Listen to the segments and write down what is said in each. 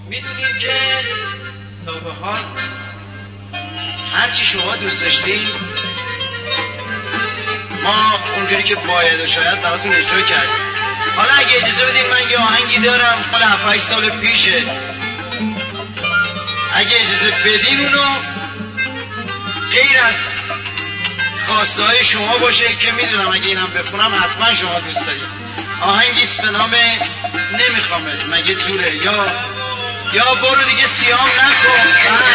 میدونیم که تا به حال هرچی شما دوست داشتین ما اونجوری که باید و شاید براتون اجرا کردیم. حالا اگه اجازه بدین من یه آهنگی دارم مال 7-8 سال پیشه، اگه اجازه بدین اونو غیر از خواسته های شما باشه که میدونم اگه اینم بخونم حتما شما دوست دارید. آهنگیست به نام نمیخوامت مگه زوره یا برو دیگه سیام نکن.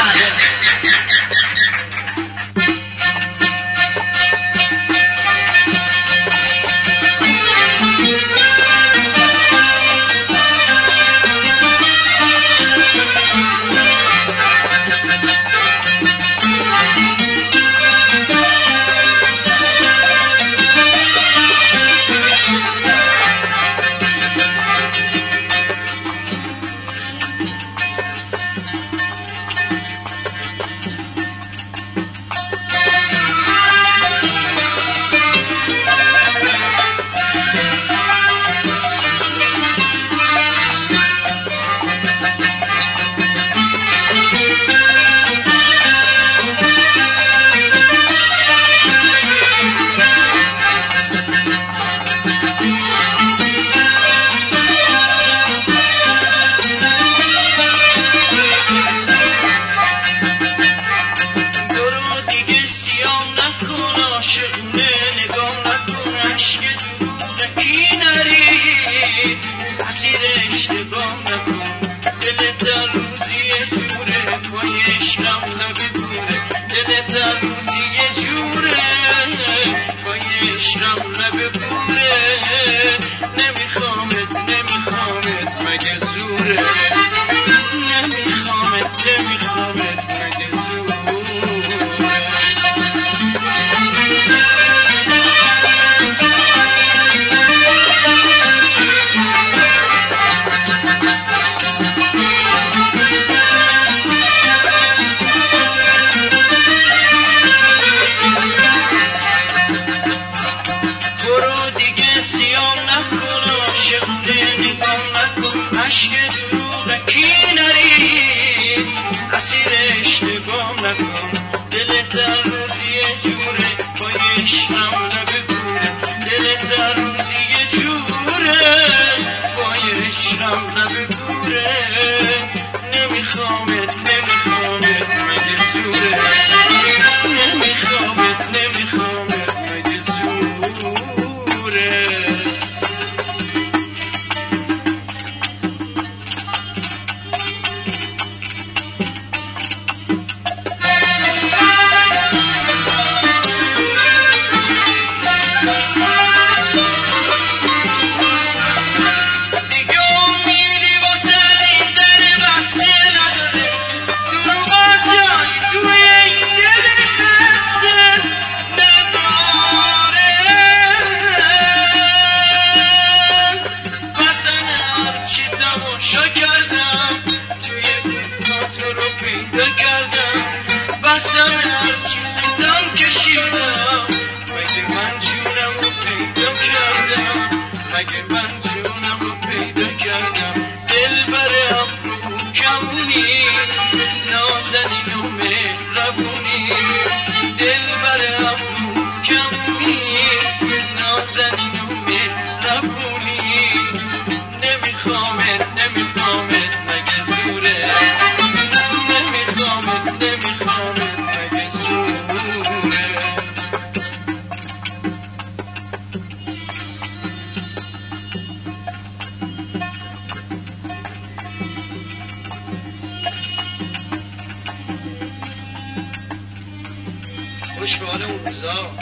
خوش به حال اون روزا.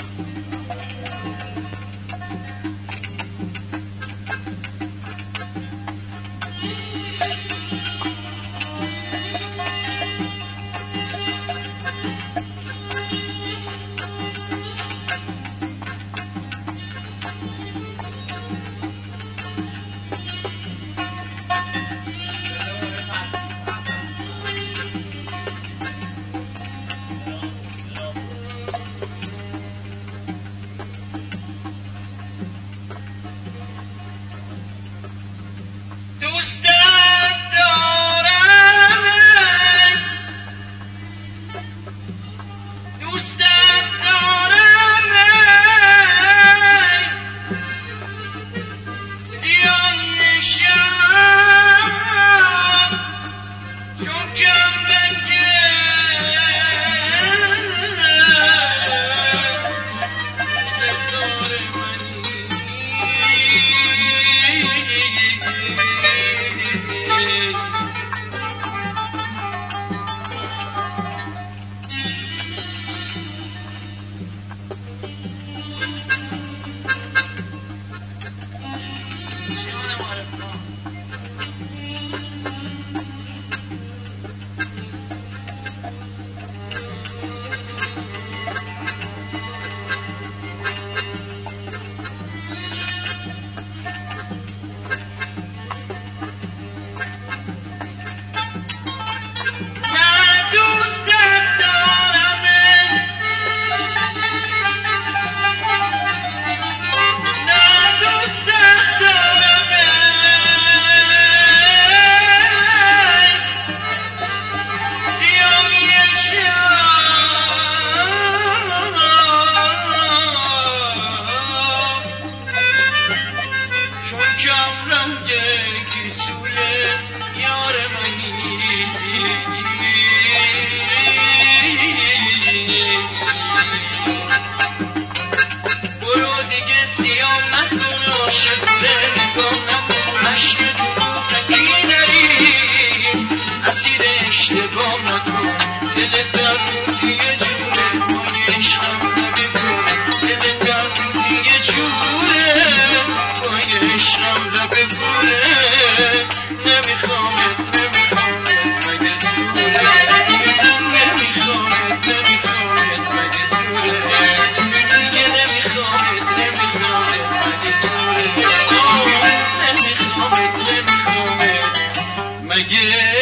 اشتباه نکن دلت در روزی یه جوره پای عشقم نببوره دلت در روزی یه جوره پای عشقم نببوره نمیخوامت مگه زوره نمیخوامت مگه زوره دیگه نمیخوامت مگه زوره نمیخوامت مگه